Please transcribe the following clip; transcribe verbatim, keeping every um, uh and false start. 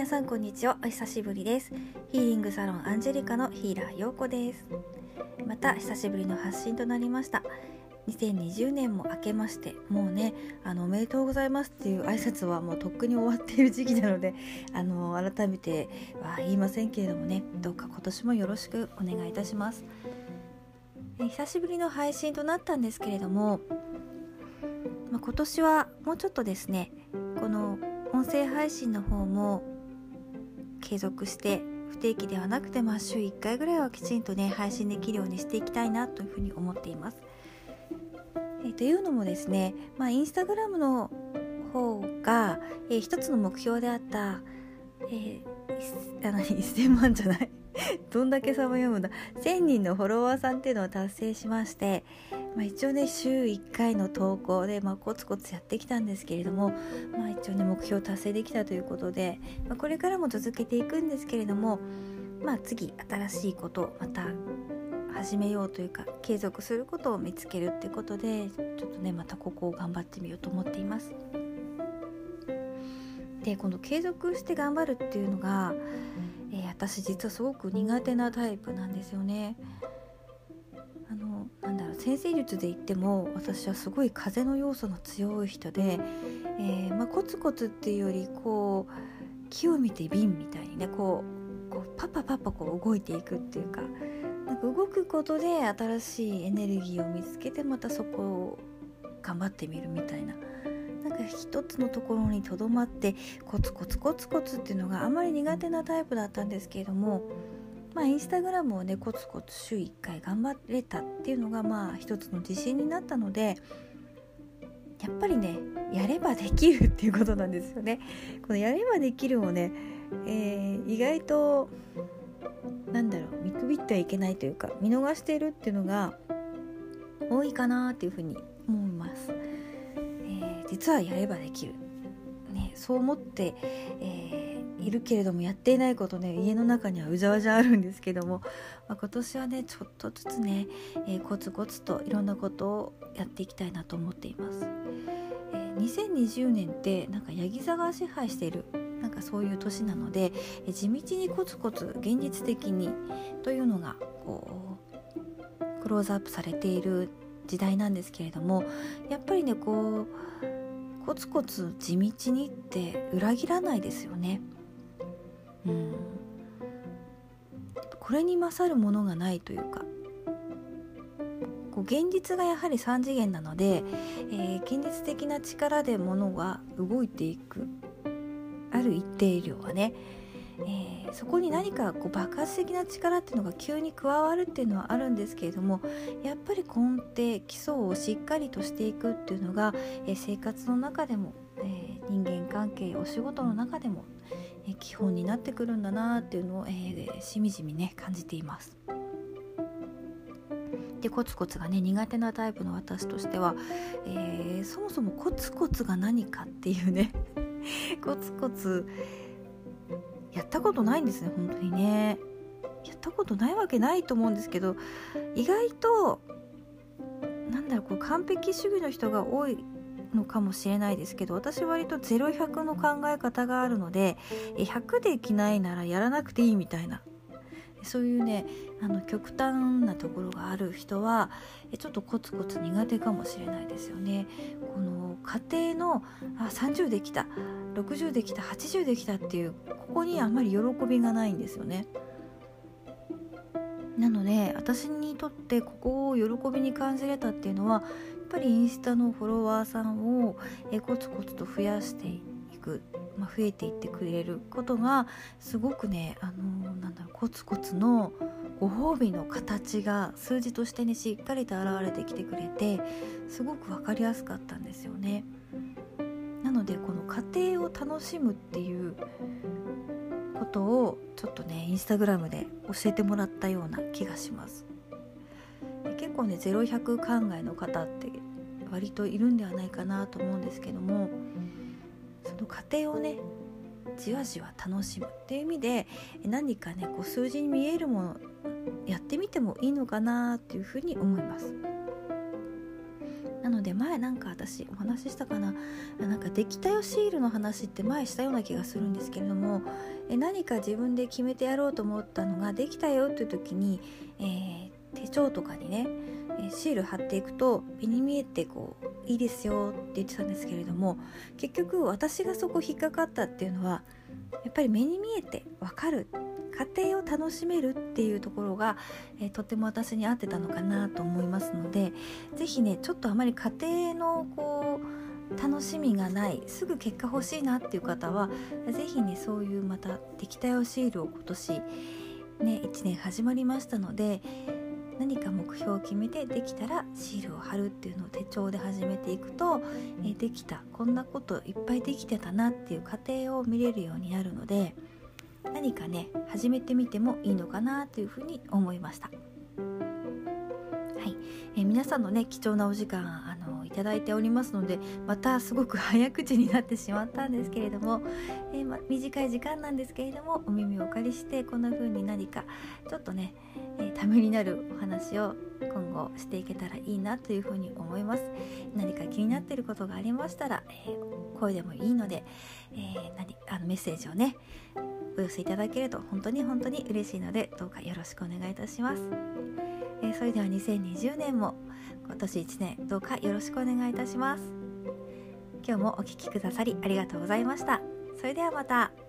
さんこんにちは。お久しぶりです。ヒーリングサロンアンジェリカのヒーラー陽子です。また久しぶりの発信となりました。にせんにじゅうねんも明けまして、もうねあのおめでとうございますっていう挨拶はもうとっくに終わっている時期なので、あの改めては言いませんけれどもね、どうか今年もよろしくお願いいたします。え久しぶりの配信となったんですけれども、まあ、今年はもうちょっとですね、この音声配信の方も継続して不定期ではなくて、まあ週いっかいぐらいはきちんとね配信できるようにしていきたいなというふうに思っています。えー、というのもですね、まあインスタグラムの方が、えー、一つの目標であった、えー、あのせんまんじゃないどんだけさま読むんだせんにんのフォロワーさんっていうのを達成しまして、まあ、一応ね週いっかいの投稿で、まあ、コツコツやってきたんですけれども、まあ、一応ね目標達成できたということで、まあ、これからも続けていくんですけれども、まあ、次新しいことをまた始めようというか継続することを見つけるってことで、ちょっとねまたここを頑張ってみようと思っています。でこの継続して頑張るっていうのが、えー、私実はすごく苦手なタイプなんですよね。あのなんだろう先生術で言っても私はすごい風の要素の強い人で、えーまあ、コツコツっていうよりこう木を見て瓶みたいにねこう、こうパパパパこう動いていくっていうか、なんか動くことで新しいエネルギーを見つけてまたそこを頑張ってみるみたいな、なんか一つのところにとどまってコツコツコツコツっていうのがあまり苦手なタイプだったんですけれども、まあインスタグラムをねコツコツ週いっかい頑張れたっていうのがまあ一つの自信になったので、やっぱりねやればできるっていうことなんですよね。このやればできるをね、えー、意外となんだろう見くびってはいけないというか見逃しているっていうのが多いかなっていうふうに思います。えー、実はやればできる、ね、そう思って、えー、いるけれどもやっていないことね家の中にはうじゃうじゃあるんですけども、まあ、今年はねちょっとずつね、えー、コツコツといろんなことをやっていきたいなと思っています。えー、にせんにじゅうねんってなんかヤギ座が支配しているなんかそういう年なので、えー、地道にコツコツ現実的にというのがこうクローズアップされている時代なんですけれども、やっぱりねこうコツコツ地道にって裏切らないですよね。うん、これに勝るものがないというか、こう現実がやはりさん次元なので、えー、現実的な力で物が動いていくある一定量はね、えー、そこに何かこう爆発的な力っていうのが急に加わるっていうのはあるんですけれども、やっぱり根底基礎をしっかりとしていくっていうのが、えー、生活の中でも、えー、人間関係お仕事の中でも、えー、基本になってくるんだなっていうのを、えー、しみじみね感じています。でコツコツがね苦手なタイプの私としては、えー、そもそもコツコツが何かっていうねコツコツやったことないんですね。本当にねやったことないわけないと思うんですけど、意外となんだろうこう完璧主義の人が多いのかもしれないですけど、私割とゼロひゃくの考え方があるので、ひゃくできないならやらなくていいみたいな、そういうねあの極端なところがある人はちょっとコツコツ苦手かもしれないですよね。この家庭のあさんじゅうできたろくじゅうできたはちじゅうできたっていうここにあんまり喜びがないんですよね。なので私にとってここを喜びに感じれたっていうのはやっぱりインスタのフォロワーさんをえコツコツと増やしていく、まあ、増えていってくれることがすごくねあのなんだろうコツコツのご褒美の形が数字としてねしっかりと現れてきてくれて、すごく分かりやすかったんですよね。なのでこの家庭を楽しむっていうことをちょっとねインスタグラムで教えてもらったような気がします。結構ねゼロひゃく考えの方って割といるんではないかなと思うんですけども、その過程をねじわじわ楽しむっていう意味で何かねこう数字に見えるものやってみてもいいのかなっていうふうに思います。なので前なんか私お話ししたかな、なんかできたよシールの話って前したような気がするんですけれども、え何か自分で決めてやろうと思ったのができたよっていう時に、えー、手帳とかにね、えー、シール貼っていくと目に見えてこういいですよって言ってたんですけれども、結局私がそこ引っかかったっていうのはやっぱり目に見えて分かる、家庭を楽しめるっていうところが、えー、とても私に合ってたのかなと思いますので、ぜひねちょっとあまり家庭のこう楽しみがない、すぐ結果欲しいなっていう方はぜひねそういうまたできたよシールを今年ねいちねん始まりましたので、何か目標を決めてできたらシールを貼るっていうのを手帳で始めていくと、えできた、こんなこといっぱいできてたなっていう過程を見れるようになるので、何かね始めてみてもいいのかなというふうに思いました。はい、えー、皆さんのね貴重なお時間あのいただいておりますので、またすごく早口になってしまったんですけれども、えーま、短い時間なんですけれどもお耳をお借りしてこんな風に何かちょっとね、えー、ためになるお話を今後していけたらいいなというふうに思います。何か気になっていることがありましたら、えー、声でもいいので、えー、何あのメッセージをねお寄せいただけると本当に本当に嬉しいので、どうかよろしくお願いいたします。えー、それではにせんにじゅうねんも今年いちねんどうかよろしくお願いいたします。今日もお聞きくださりありがとうございました。それではまた。